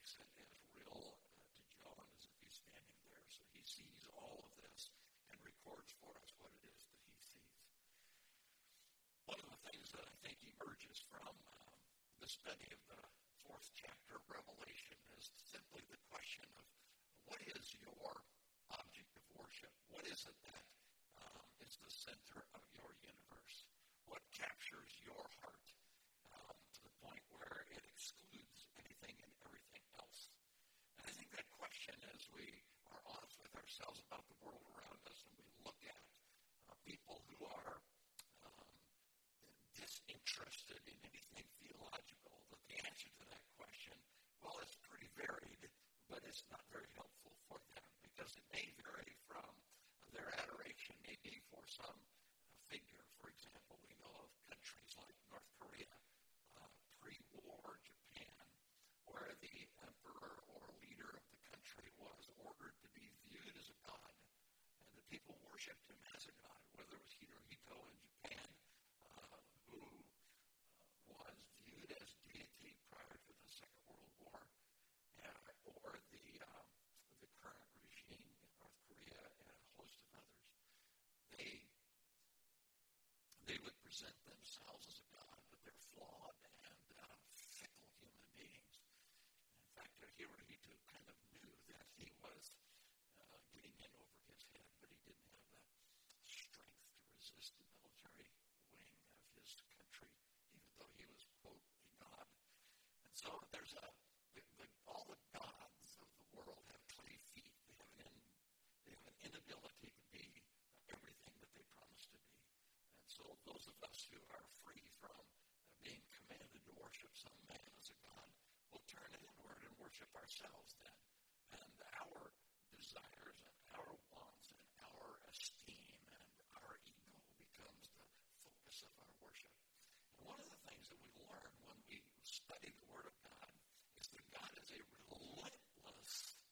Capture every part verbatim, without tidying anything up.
makes it as real uh, to John as if he's standing there. So he sees all of this and records for us what it is that he sees. One of the things that I think emerges from um, the study of the fourth chapter of Revelation is simply the question of what is your object of worship? What is it that um, is the center of your universe? What captures your heart um, to the point where it excludes anything and everything else? And I think that question, as we are honest with ourselves about the world around us and we look at uh, people who are um, disinterested in anything theological, that the answer to that question, well, it's pretty varied, but it's not very helpful for them because it may vary from their adoration, maybe for some figure. For example, we know of countries like North Korea, uh, pre-war Japan, where the emperor or leader of the country was ordered to be viewed as a god, and the people worshipped him as a god, whether it was Hirohito in Japan, uh, who uh, was viewed as deity prior to the Second World War, uh, or the um, the current regime in North Korea and a host of others. They They would present themselves as a god, but they're flawed and uh, fickle human beings. In fact, Hirohito kind of knew that he was uh, getting in over his head, but he didn't have the strength to resist the military wing of his country, even though he was, quote, a god. And so there's a, the, the, all the gods of the world have clay feet. They have an, in, they have an inability to be everything that they promise to be. And so those of us who are free from uh, being commanded to worship some man as a god will turn it inward and worship ourselves then. And our desires and our wants and our esteem and our ego becomes the focus of our worship. And one of the things that we learn when we study the Word of God is that God is a relentless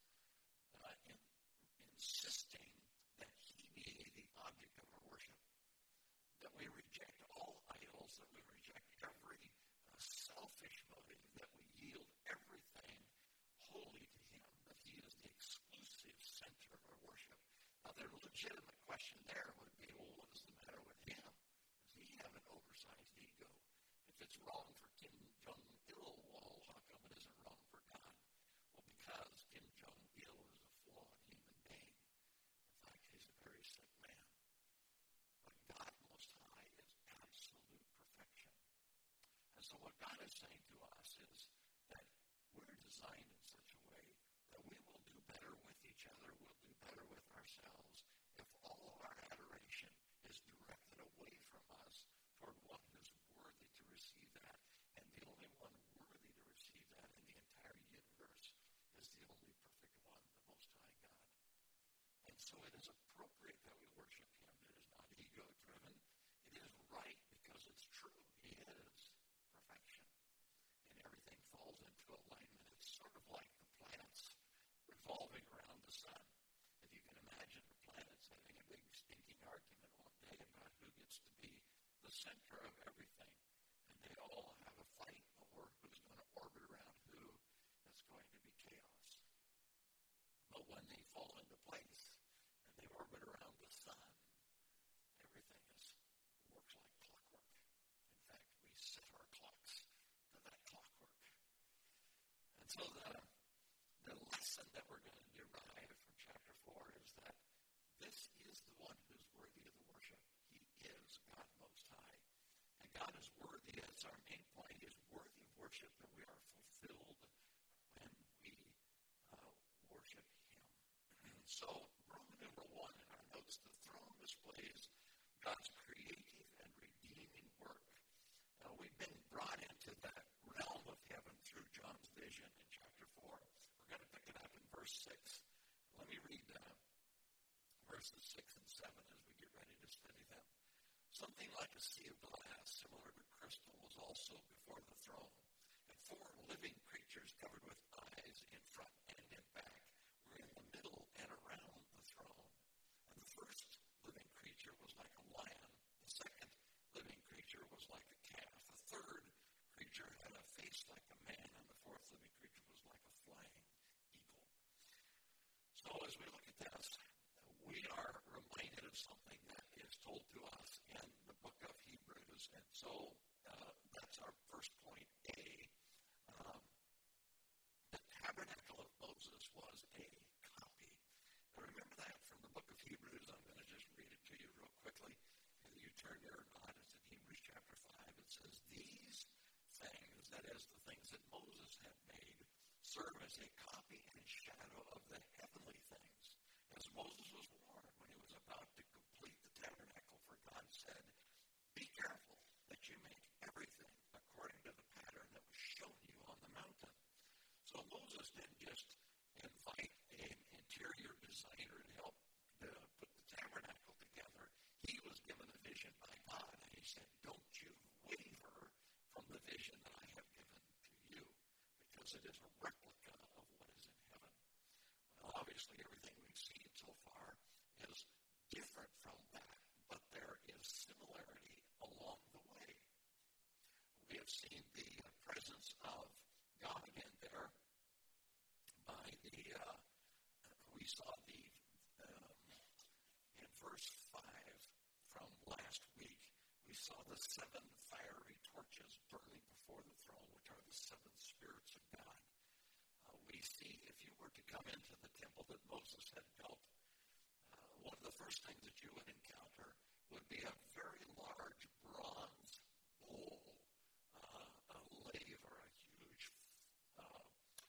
uh, in, insisting that He be the object of our worship. That we reject all idols, that we reject every uh, selfish motive, that we yield everything wholly to Him, that He is the exclusive center of our worship. Now, the legitimate question there would be, well, what is the matter with Him? Does He have an oversized ego? If it's wrong for Kim Jong-il, well, how come it isn't wrong for God? Well, because Kim Jong-il is a flawed human being. In fact, he's a very sick man. But God Most High is absolute perfection. And so what God is saying to us is that we're designed in such a way that we will do better with each other, we'll do better with ourselves if all of our adoration is directed away from us toward one who's worthy to receive that. And the only one worthy to receive that in the entire universe is the only perfect one, the Most High God. And so it is appropriate that we worship Him. It is not ego-driven. It is right because it's true. He is perfection. And everything falls into alignment. It's sort of like the planets revolving around the sun. If you can imagine the planets having a big stinking argument one day about who gets to be the center of everything. And they all have a fight over who's going to orbit around who. That's going to be chaos. But when they fall into place and they orbit around the sun, everything is works like clockwork. In fact, we set our clocks to that clockwork. And so the, the lesson that we're going to derive from chapter four is that this is the one who's worthy of the worship. He is God Most High. And God is worthy, that's our main point, He is worthy of worship, that we are fulfilled when we uh, worship Him. So, Roman numeral one in our notes, the throne displays God's creative and redeeming work. Uh, we've been brought into that realm of heaven through John's vision in chapter four. We're going to pick it up in verse six. Let me read uh, verses six and seven as we get ready to study them. Something like a sea of glass, similar to crystal, was also before the throne, and four living creatures covered with eyes in front and in back were in the middle and around the throne. And the first living creature was like a lion, the second living creature was like a calf, the third creature had a face like a man, and the fourth living creature was like a flame. so uh, that's our first point, A. Um, the tabernacle of Moses was a copy. Now remember that from the book of Hebrews. I'm going to just read it to you real quickly. And you turn there or not, it's in Hebrews chapter five. It says, these things, that is, the things that Moses had made, serve as a copy and shadow of the heavenly things. As Moses was warned when he was about to complete the tabernacle, for God said, be careful that you make everything according to the pattern that was shown you on the mountain. So Moses didn't just invite an interior designer to help to put the tabernacle together. He was given a vision by God, and he said, don't you waver from the vision that I have given to you, because it is a replica of what is in heaven. Well, obviously, everything we've seen so far is different from that, but there is similarity along the way. We have seen the uh, presence of God in there by the, uh, we saw the, um, in verse five from last week, we saw the seven fiery torches burning before the throne, which are the seven spirits of God. Uh, we see, if you were to come into the temple that Moses had built, uh, one of the first things that you would encounter would be a very large bronze bowl, uh, a laver, a huge uh,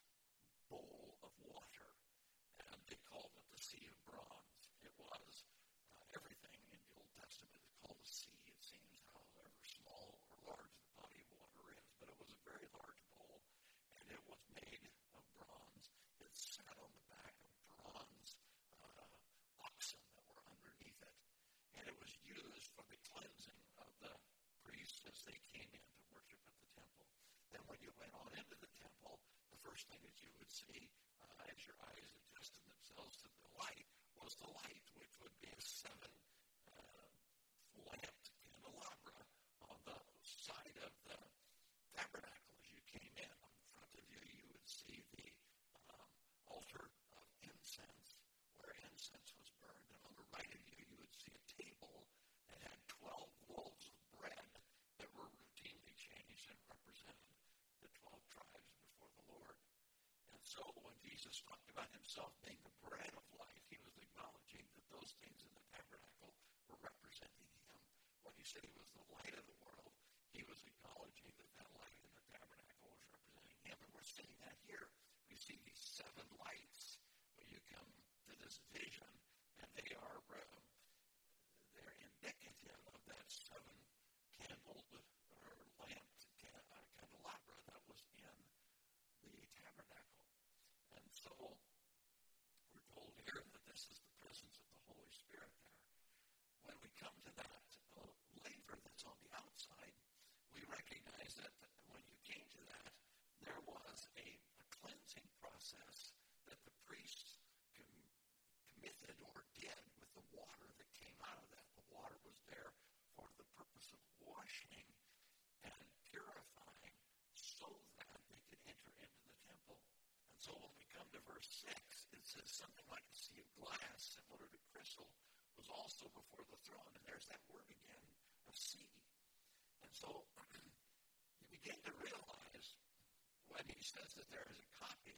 bowl of water, and they called it the Sea of Bronze. It was uh, everything in the Old Testament is called a sea. It seems however small or large the body of water is, but it was a very large bowl, and it was made of bronze. It sat on the back of bronze uh, oxen that were underneath it, and it was used for the cleansing of the priests as they came in to worship at the temple. Then when you went on into the temple, the first thing that you would see uh, as your eyes adjusted themselves to the light was the light, which would be a seven uh, lamped candelabra on the side of the tabernacle. As you came in, on the front of you, you would see the um, altar of incense, where incense was burned. And on the right of you, you would see a table that had twelve loaves of bread that were routinely changed and represented the twelve tribes before the Lord. And so when Jesus talked about himself being the bread of life, he was acknowledging that those things in the tabernacle were representing him. When he said he was the light of the world, he was acknowledging that that light in the tabernacle was representing him. And we're seeing that here. We see these seven lights when you come to this vision, and they are um, they're indicative of that seven candled or lamped can- uh, candelabra that was in the tabernacle. And so we're told here that this is the presence of the Holy Spirit there. When we come to that uh, laver that's on the outside, we recognize that when you came to that, there was a, a cleansing process that the priests com- committed or did with the water that came out of that. The water was there for the purpose of washing and purifying so that they could enter into the temple. And so when we come to verse six, it says something like a sea of glass, similar to crystal, was also before the throne. And there's that word again, a sea. And so you begin to realize when he says that there is a copy,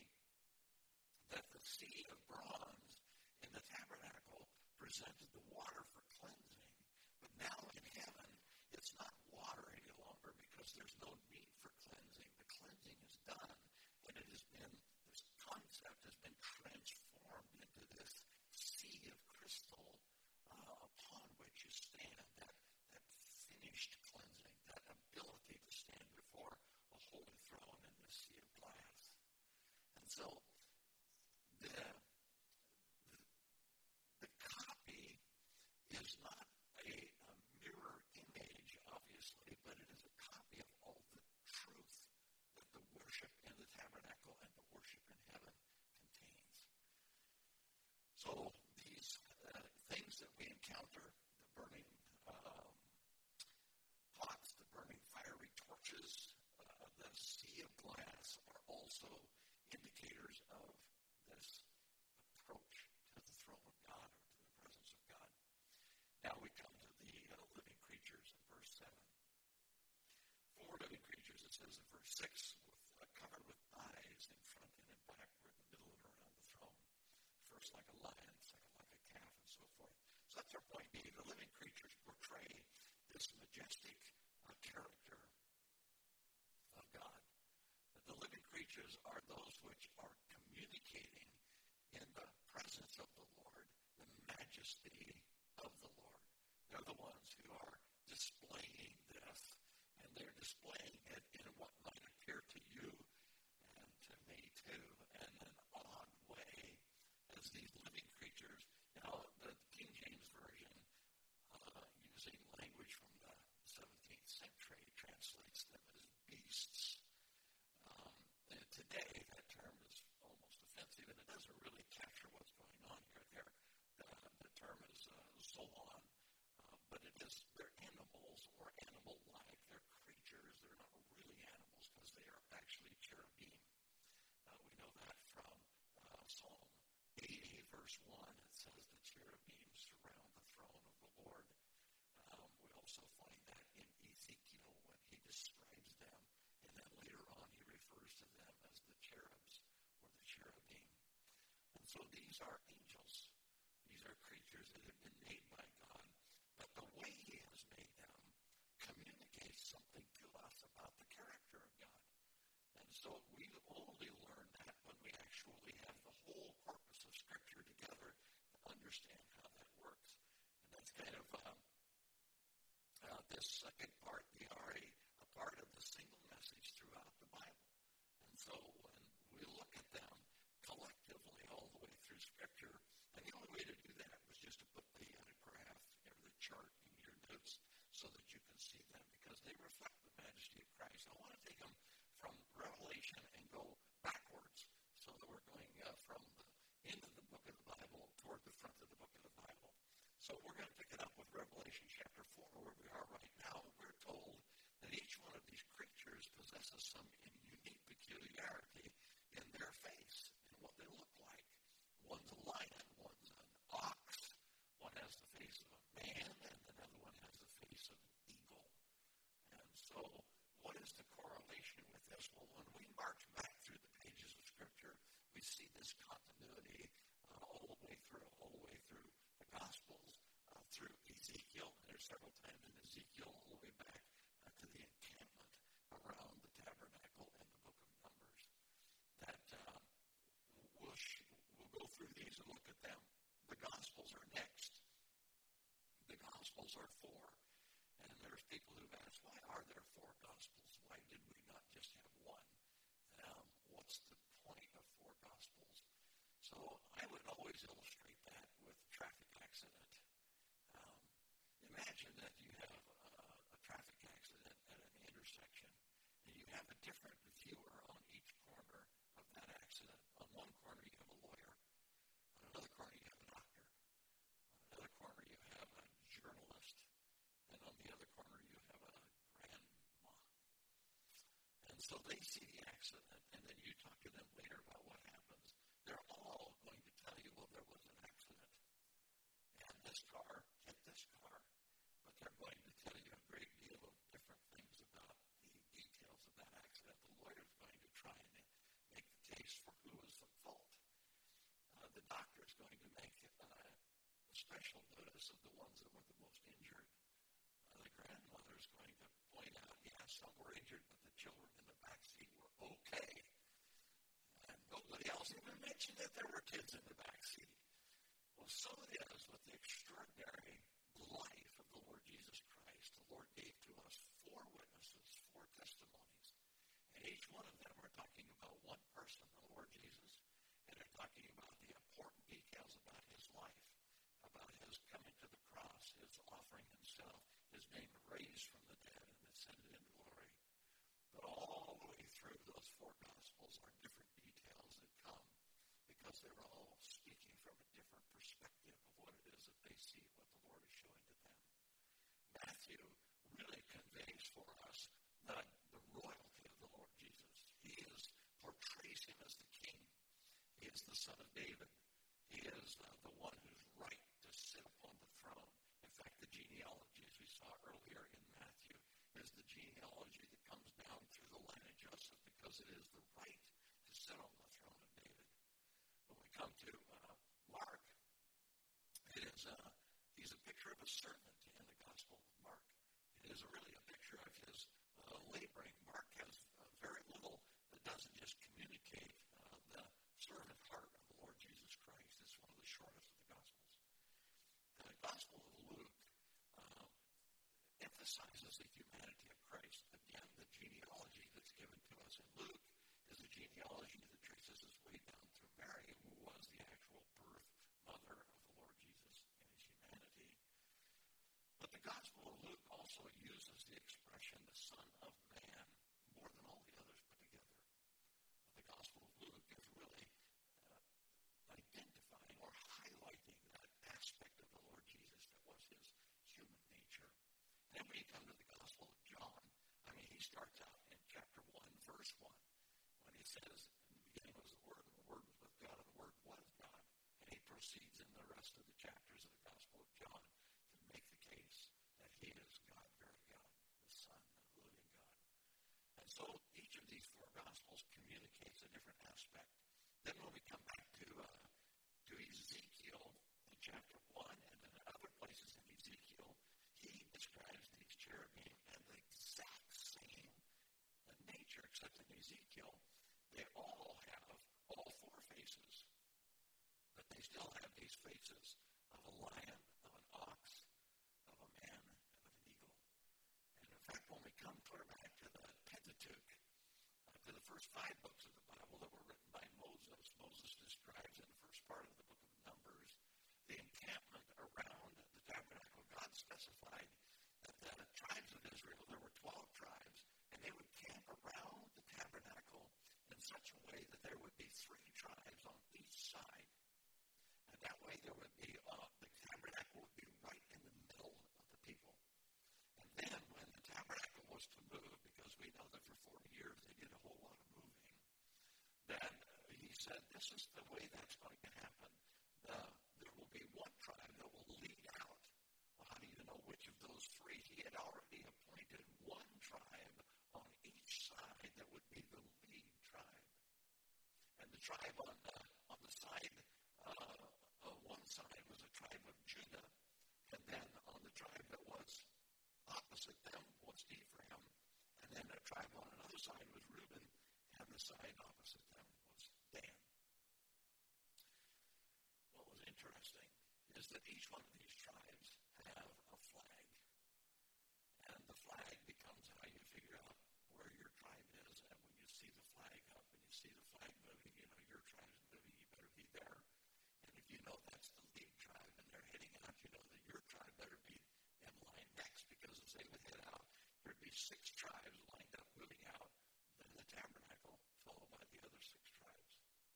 that the sea of bronze in the tabernacle presented the water for cleansing. But now in heaven, it's not water any longer because there's no need for cleansing. The cleansing is done, and it has been, this concept has been transformed into this sea of crystal uh, upon which you stand, that, that finished cleansing, that ability to stand before a holy throne in the sea of glass. And so the, the, the copy is not a, a mirror image, obviously, but it is a copy of all the truth that the worship in the tabernacle and the worship in heaven contains. So these uh, six with, uh, covered with eyes in front and in backward, in the middle and around the throne. First like a lion, second like a calf, and so forth. So that's our point being. The living creatures portray this majestic uh, character of God. That the living creatures are those which are communicating in the presence of the Lord, the majesty of the Lord. They're the ones who are displaying this, and they're displaying it in what might appear to you and to me too in an odd way as these living creatures. You know, the King James Version, uh, using language from the seventeenth century, translates them as beasts. Um, and today, that term is almost offensive, and it doesn't really capture what's going on here. There, the, the term is uh, zoon, uh, but it is they're animals or animal-like. They're creatures. They're not really animals because they are actually cherubim. Uh, we know that from uh, Psalm eighty, verse one. It says the cherubim surround the throne of the Lord. Um, we also find that in Ezekiel when he describes them, and then later on he refers to them as the cherubs or the cherubim. And so these are angels. These are creatures that have been made by God, but the way he has made them communicates something to us about the character of God. And so we only learn that when we actually have the whole corpus of Scripture together to understand how that works. And that's kind of um, uh, this second part. They are a, a part of the single message throughout the Bible. And so when we look at them collectively all the way through Scripture, and the only way to do that was just to put the uh, graph or the chart in your notes so that you can see them because they reflect the majesty of Christ. I want to take them from Revelation and go backwards so that we're going uh, from the end of the book of the Bible toward the front of the book of the Bible. So we're going to pick it up with Revelation chapter four, where we are right now. We're told that each one of these creatures possesses some unique peculiarity in their face and what they look like. One's a lion, one's an ox, one has the face of a man, and another one has the face of an eagle. And so what is the correlation with this? Well, when we march back through the pages of Scripture, we see this continuity uh, all the way through, all the way through the Gospels, uh, through Ezekiel. There's several times in Ezekiel all the way back uh, to the encampment around the tabernacle and the book of Numbers. That uh, we'll, sh- we'll go through these and look at them. The Gospels are next. The Gospels are four. And there's people who've asked, why are there four Gospels? Why did we not just have one? Um, what's the point of four Gospels? So I would always illustrate that with a traffic accident. Um, imagine that you have uh, a traffic accident at an intersection, and you have a different viewer on each corner of that accident. On one corner, you have a lawyer. On another corner, you have a doctor. On another corner, you have a journalist. And on the other corner, you have a grandma. And so they see the accident, and then you talk to them later about what happens. They're all going to tell you, well, there was an accident. And this car hit this car. But they're going to tell you a great deal of different things about the details of that accident. The lawyer's going to try and make the case for who was at fault. Uh, the doctor's going to make uh, a special notice of the ones that were the most injured. Uh, the grandmother is going to point out, yeah, some were injured, but the children in the back seat were okay. And nobody else even mentioned that there were kids in the back seat. Well, so it is with the extraordinary life of the Lord Jesus Christ. The Lord gave to us four witnesses, four testimonies. And each one of them are talking about one person, the Lord Jesus. And they're talking about the important details about his life, about his coming to the cross, his offering himself, his being raised from the dead and ascended into glory. But all the way through those four Gospels are different details that come because they're all speaking from a different perspective of what it is that they see, what the Lord is showing to them. Matthew really conveys for us the, the royalty of the Lord Jesus. He is portrays him as the king. He is the son of David. He is uh, the one who's right to sit upon the throne. In fact, the genealogy, as we saw earlier in Matthew, is the genealogy that comes down through the line of Joseph. because it is the right to sit on the throne of David. When we come to uh, Mark, it is uh, he's a picture of a servant in the Gospel of Mark. It is really a picture of his uh, laboring. Mark has uh, very little that doesn't just communicate uh, the servant heart of the Lord Jesus Christ. It's one of the shortest of the Gospels. The Gospel of Luke uh, emphasizes the humanity of Christ. Again, the genealogy that's given to us in Luke is a genealogy that traces its way down through Mary, who was the actual birth mother of the Lord Jesus in his humanity. But the Gospel of Luke also uses the expression the Son of Man more than all the others put together. The Gospel of Luke is really uh, identifying or highlighting that aspect of the Lord Jesus that was his human nature. And then when you come to the Gospel of John, I mean, he starts out in chapter one, verse one, when he says, in the beginning was the Word, and the Word was with God, and the Word was God. And he proceeds in the rest of the chapters of the Gospel of John to make the case that he is God, very God, the Son of the living God. And so each of these four Gospels communicates a different aspect. Then when we come back to uh, to Ezekiel in chapter one, and then in other places in Ezekiel, he describes these cherubim in the exact same nature, except in Ezekiel, they all have all four faces. But they still have these faces of a lion, of an ox, of a man, and of an eagle. And in fact, when we come clear back to the Pentateuch, uh, to the first five books of the Bible that were written by Moses, Moses describes in the first part of the book of Numbers the encampment around the tabernacle. God specified that the tribes of Israel, there were twelve tribes, and they would camp around the tabernacle in such a way that there would be three tribes on each side. And that way there would be, uh, the tabernacle would be right in the middle of the people. And then when the tabernacle was to move, because we know that for forty years they did a whole lot of moving, then uh, he said, this is the way that's going to happen. The, there will be one tribe that will lead out. Well, how do you know which of those three? He had already appointed one tribe on each side that would be the lead tribe. And the tribe on the, on the side, uh, uh, one side was a tribe of Judah, and then on the tribe that was opposite them was Ephraim, and then a tribe on another side was Reuben, and the side opposite them was Dan. What was interesting is that each one of these tribes have a flag. And the flag becomes how you figure out where your tribe is. And when you see the flag up and you see the flag moving, you know your tribe's moving, you better be there. And if you know that's the lead tribe and they're heading out, you know that your tribe better be in line next, because as they would head out, there'd be six tribes lined up moving out, then the tabernacle, followed by the other six tribes.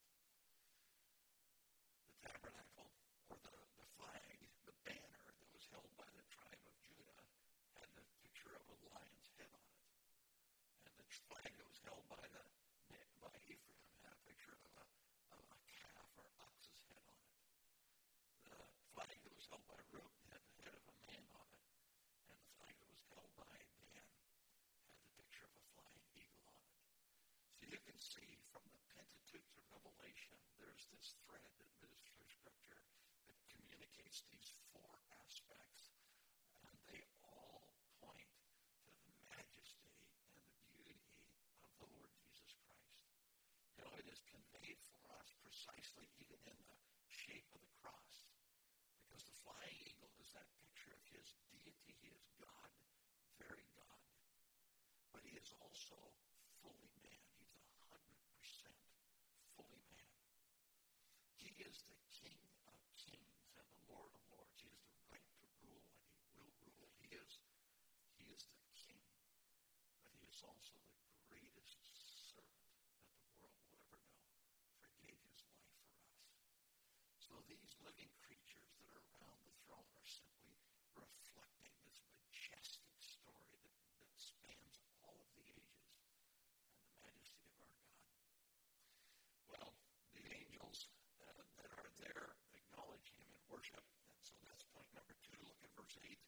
The tabernacle, or the, the flag, the banner that was held by the tribe of Judah, had the picture of a lion's head on it. And the flag that was held by the by Ephraim had a picture of a, of a calf or ox's head on it. The flag that was held by Reuben had the head of a man on it. And the flag that was held by Dan had the picture of a flying eagle on it. So you can see from the Pentateuch to Revelation, there's this thread that moves through Scripture that communicates these four aspects, and they all point to the majesty and the beauty of the Lord Jesus Christ. You know, it is conveyed for us precisely even in the shape of the cross, because the flying eagle is that picture of his deity. He is God, very God, but he is also fully man. He's a hundred percent fully man. He is the King of kings and the Lord of lords. He has the right to rule, and he will rule. He is, he is the king, but he is also the greatest servant that the world will ever know, for he gave his life for us. So these living creatures that are around the throne are simply reflecting this majestic story that, that spans all of the ages and the majesty of our God. Well, the angels uh, that are there acknowledge him and worship, and so that's point number two. Look at verse eight.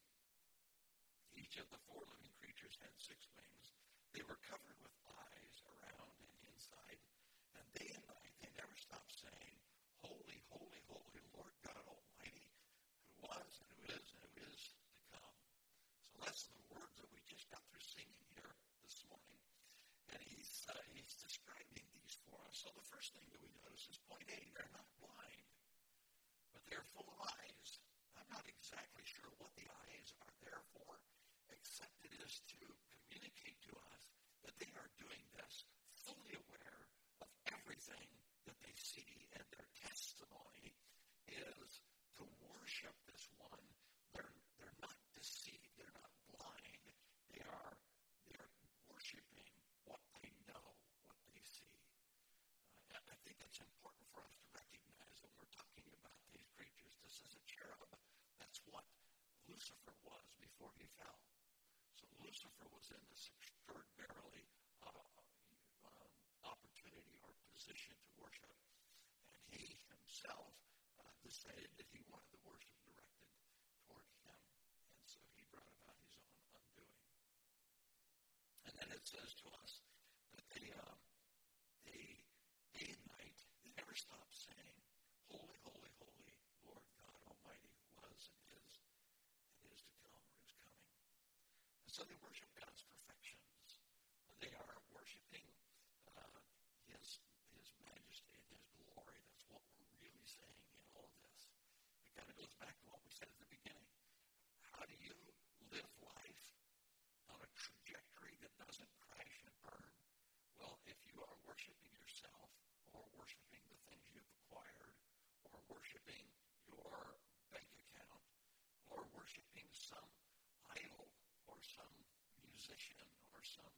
Each of the four living creatures had six wings. They were covered with eyes around and mountainside, and day and night they never stopped saying, Holy, holy, holy, Lord God Almighty, who was and who is and who is to come. So that's the words that we just got through singing here this morning. And he's, uh, he's describing these for us. So the first thing that we notice is point A, they're not blind, but they're full of eyes. I'm not exactly sure what the eyes are there for, except it is to communicate to us that they are doing this fully aware of everything that they see, and their testimony is to worship this one. They're, they're not deceived. They're not blind. They are, they are worshiping what they know, what they see. Uh, I think it's important for us to recognize when we're talking about these creatures. This is a cherub. That's what Lucifer was before he fell. So Lucifer was in this extraordinarily uh, um, opportunity or position to worship, and he himself uh, decided that he wanted the worship directed toward him, and so he brought about his own undoing. And then it says to us that they, um, they day and night, they never stop saying, Holy, holy, holy, Lord God Almighty, who was and is and is to come or is coming. And so they worship God's perfections. They are worshiping uh, His His majesty and His glory. That's what we're really saying in all of this. It kind of goes back to what we said at the beginning. How do you live life on a trajectory that doesn't crash and burn? Well, if you are worshiping yourself, or worshiping the things you've acquired, or worshiping your bank account, or worshiping some idol, or some musician, or some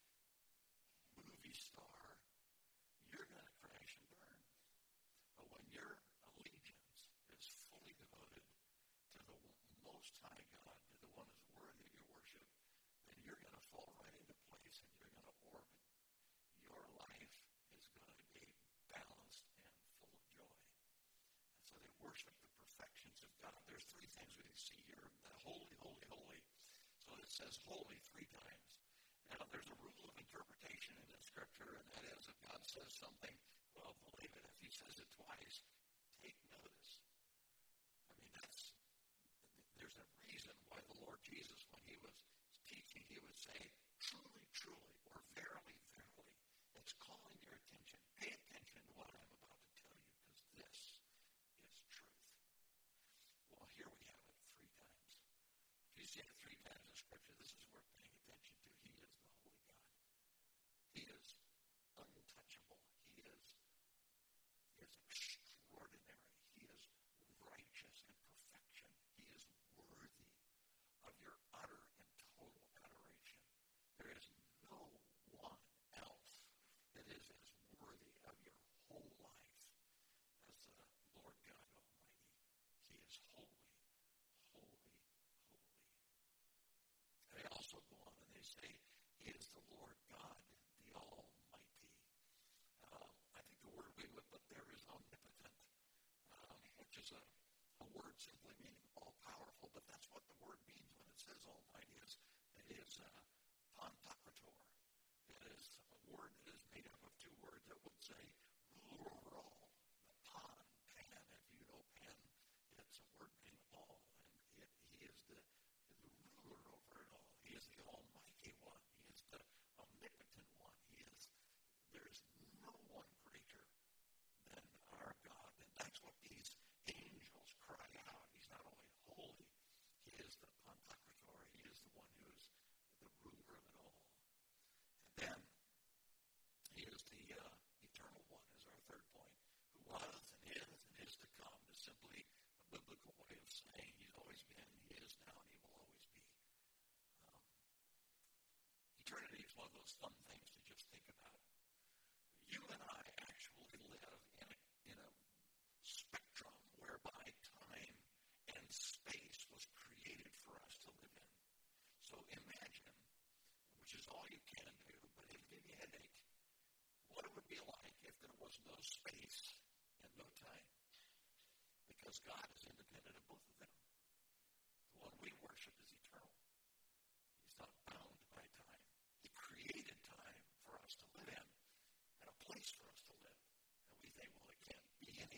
movie star, you're going to crash and burn. But when your allegiance is fully devoted to the Most High God, to the one who's worthy of your worship, then you're going to fall right into place and you're going to orbit. Your life is going to be balanced and full of joy. And so they worship the perfections of God. There's three things we see here. The holy, holy, holy. So it says holy three times. Now, there's a rule of interpretation in the Scripture, and that is if God says something, well, believe it. If He says it twice, take notice. I mean, that's, there's a reason why the Lord Jesus, when He was teaching, He would say, truly, truly, or verily, verily. It's calling your attention. Pay attention to what I'm about to tell you, because this is truth. Well, here we have it three times. If you see it three times in Scripture, this is worth paying attention to. He is the holy God. He is untouchable. He is, he is extraordinary. He is righteous in perfection. He is worthy of your utter and total adoration. There is no one else that is as worthy of your whole life as the Lord God Almighty. He is holy, holy, holy. They also go on and they say, He is the Lord God, the Almighty. Um, I think the word we would put there is omnipotent, um, which is a, a word simply meaning all-powerful, but that's what the word means when it says Almighty. Is it is uh, pantocrator. It is a word that is made up of two words that would say ruler over all. The pan, pan, if you know pan, it's a word meaning all, and it, He is the, the ruler over it all. He is the Almighty One. He is the omnipotent One. He is, there's no one greater than our God, and that's what these angels cry out. He's not only holy, He is the pantocrator. He is the one who is the ruler of it all. And then He is the uh, eternal one, is our third point, who was and is and is to come. Is simply a biblical way of saying He's always been, He is now, and He will always be. Um, eternity is one of those fun things to just think about. You and I actually live in a, in a spectrum whereby time and space was created for us to live in. So imagine, which is all you can do, but it'll give you a headache, what it would be like if there was no space and no time. Because God is independent of both of them. The one we worship is eternal. He's not bound by time. He created time for us to live in, and a place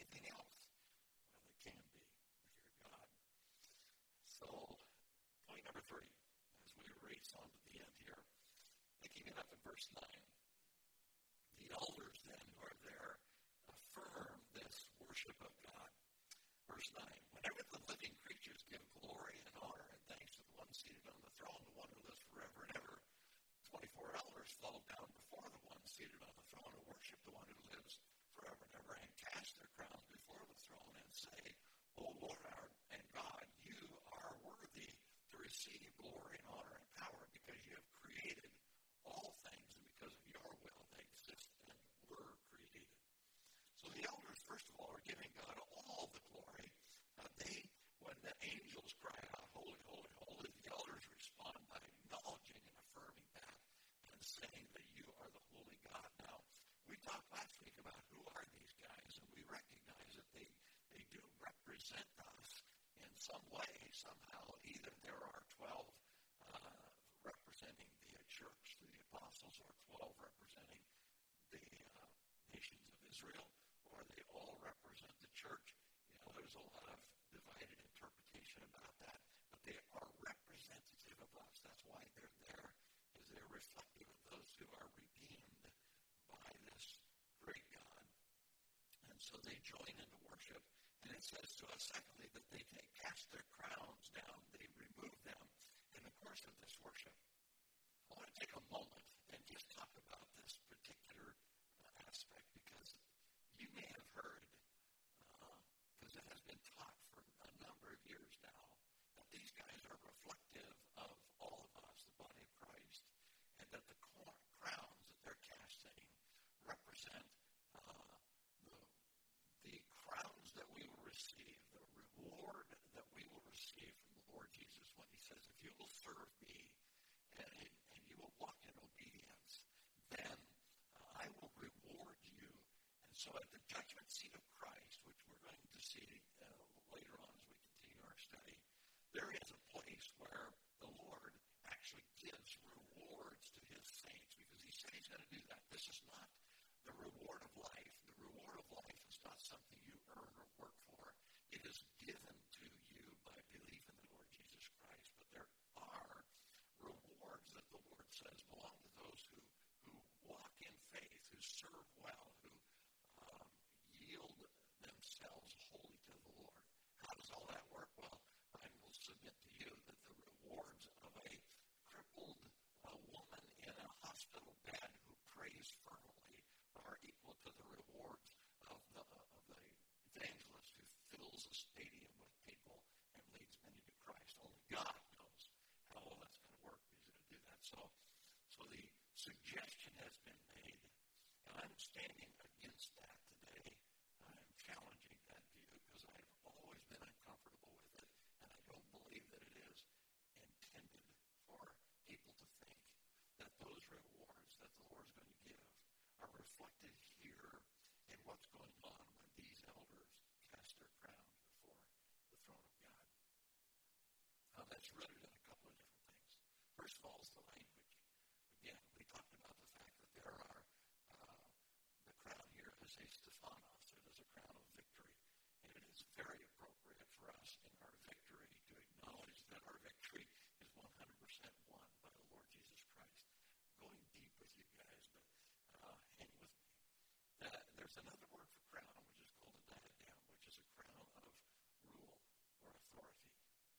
anything else? Well, it can be, if you're God. So, point number three, as we race on to the end here, picking it up in verse nine. The elders then who are there affirm this worship of God. Verse nine, whenever the living creatures give glory and honor and thanks to the one seated on the throne, the one who lives forever and ever, twenty-four elders fall down before the one seated on the throne and worship the one who lives forever and ever and cast their crowns before the throne and say, O Lord our and God, you are worthy to receive glory and honor and power because you have created all things and because of your will they exist and were created. So the elders, first of all, are giving God all the glory. Uh, they, when the angels cry out, holy, holy, holy, the elders respond by acknowledging and affirming that and saying that you are the holy God. Now, we talked last week about who are these guys, and we recognize that they, they do represent us in some way, somehow. Either there are twelve uh, representing the church, the apostles, or twelve representing the uh, nations of Israel, or they all represent the church. You know, there's a lot of divided interpretation about that, but they are representative of us. That's why they're there, is they're reflective of those who are redeemed by this great God. And so they join into worship. And it says to us, secondly, that they take, cast their crowns down, they remove them in the course of this worship. I want to take a moment and just talk about this particular uh, aspect, because you may have heard, because uh, it has been taught for a number of years now, that these guys are reflective of all of us, the body of Christ, and that the cor- crowns that they're casting represent uh, the, the crowns that we will receive, the reward that we will receive from the Lord Jesus when he says, if you will serve me and, and you will walk in obedience, then uh, I will reward you. And so at the judgment seat of Christ, which we're going to see uh, later on as we continue our study, there is a place where the Lord actually gives rewards to his saints, because he said he's going to do that. This is not the reward of life. The reward of life is not something you earn or work for. It is given to you by belief in the Lord Jesus Christ. But there are rewards that the Lord says belong to those who, who walk in faith, who serve well, who um, yield themselves wholly to the Lord. How does all that work? Well, I will submit to you that the rewards of a crippled uh, woman in a hospital bed who prays fervently are equal to the rewards of the, of the evangelist who fills a stadium with people and leads many to Christ. Only God knows how all that's going to work. He's going to do that. So, so the suggestion has been made, and I'm standing against that today. I'm challenging that view because I've always been uncomfortable with it, and I don't believe that it is intended for people to think that those rewards that the Lord is going to give are reflected here in what's going on when these elders cast their crowns before the throne of God. Now, that's rooted in a couple of different things. First of all is the language. Again, we talked about the fact that there are, uh, the crown here is a Stephanos. It is a crown of victory. And it is very appropriate for us in our victory to acknowledge that our victory is one hundred percent won by the Lord Jesus Christ. I'm going deep with you guys, but uh, hang with me. Uh, there's another word for crown, which is called a diadem, which is a crown of rule or authority.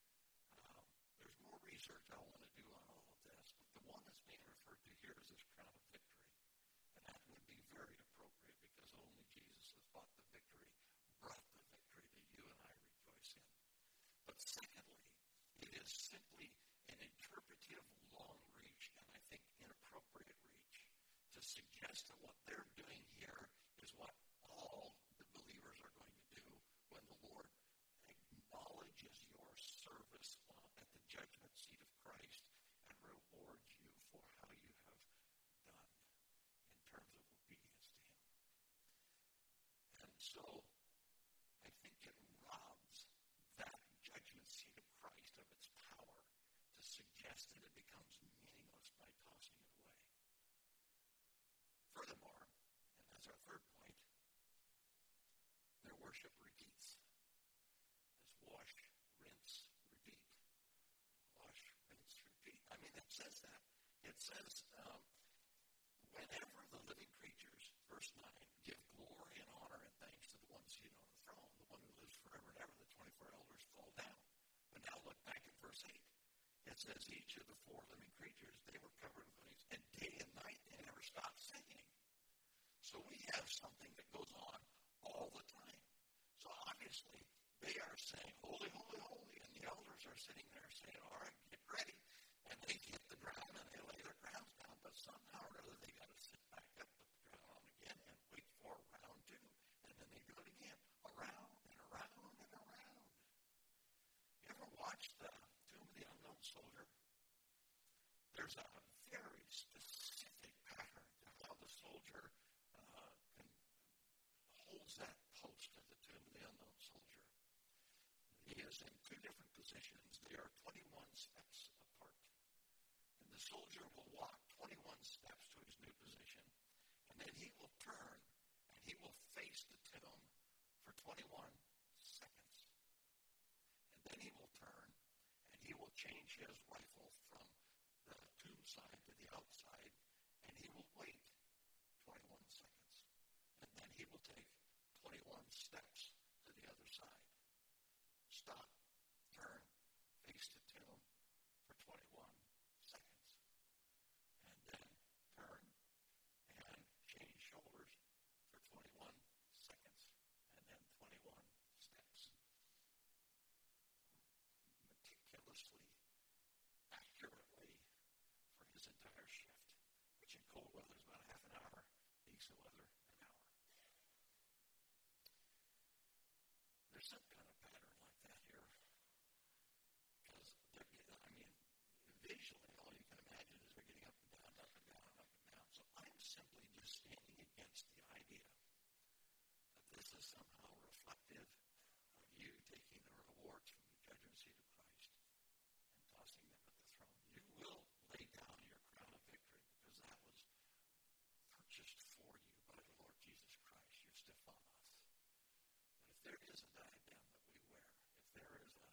Um, there's more research I want to do on all of this, but the one that's being referred to here is this crown of victory. And that would be very appropriate because only Jesus has bought the victory, brought the victory that you and I rejoice in. But secondly, it is simply an interpretive long reach, and I think inappropriate reach, to suggest that what they're doing here is what all the believers are going to do when the Lord acknowledges your service uh, at the judgment seat of Christ and rewards you for how you have done in terms of obedience to him. And so I think it robs that judgment seat of Christ of its power to suggest that it becomes meaningless by tossing it away. Furthermore, and as our third point, their worship says, um, whenever the living creatures, verse nine, give glory and honor and thanks to the one seated on the throne, the one who lives forever and ever, the twenty-four elders fall down. But now look back at verse eight. It says each of the four living creatures, they were covered with wings, and day and night they never stopped singing. So we have something that goes on all the time. So obviously they are saying, holy, holy, holy, and the elders are sitting there saying, all right, get ready. And they hit the ground and they lay their crowns down, but somehow or other they got to sit back up, put the crown on again, and wait for round two. And then they do it again, around and around and around. You ever watched the Tomb of the Unknown Soldier? There's a very specific pattern to how the soldier uh, can, holds that post at the Tomb of the Unknown Soldier. He is in two different positions. They are twenty-one steps apart. And the soldier will walk twenty-one steps to his new position, and then he will turn and he will face the tomb for twenty-one seconds. And then he will turn and he will change his rifle from the tomb side to the outside, and he will wait twenty-one seconds. And then he will take twenty-one steps to the other side. Stop, turn, face the tomb for twenty-one seconds. And then turn and change shoulders for twenty-one seconds. And then twenty-one steps. Meticulously, accurately for his entire shift, which in cold weather is about half an hour, decent weather, an hour. There's some kind of pattern like that here. Because, I mean, visually, all you can imagine is they're getting up and down, up and down, up and down. So I'm simply just standing against the idea that this is somehow reflective of you taking the rewards from the judgment seat of Christ and tossing them at the throne. You will lay down your crown of victory because that was purchased for you by the Lord Jesus Christ, your Stephanos. But if there is a diadem that we wear, if there is a,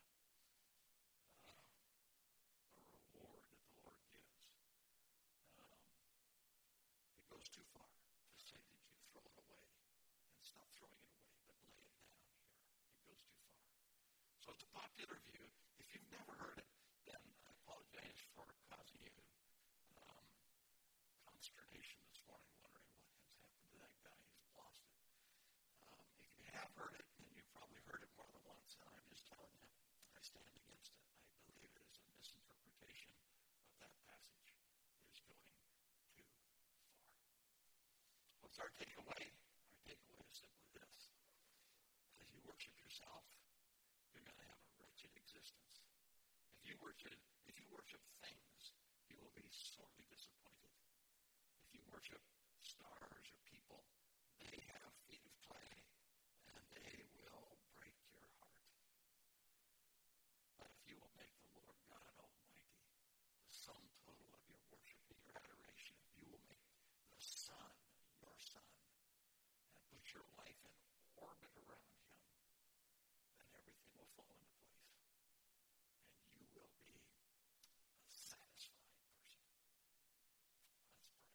uh, a reward that the Lord gives, um, it goes too far to say that you throw it away. And stop throwing it away, but lay it down here. It goes too far. So it's a popular view. If you've never heard it, then I apologize for causing you um, consternation this morning, wondering what has happened to that guy who's lost it. Um, if you have heard it, then you've probably heard it more than once, and I'm just telling you, I stand against it. I believe it is a misinterpretation of that passage. It is going too far. What's our takeaway? Our takeaway is simply this. As you worship yourself, you're going to have a wretched existence. If you worship, if you worship things, you will be sorely disappointed. If you worship stars or people, they have feet of clay, and they will break your heart. But if you will make the Lord God Almighty the sum total of your worship and your adoration, if you will make the Son your Son, and put your life in orbit around Him, then everything will fall into place. And you will be a satisfied person. Let's pray.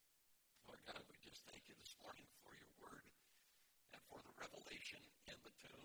Lord God, we just thank you this morning for your word and for the revelation in the tomb.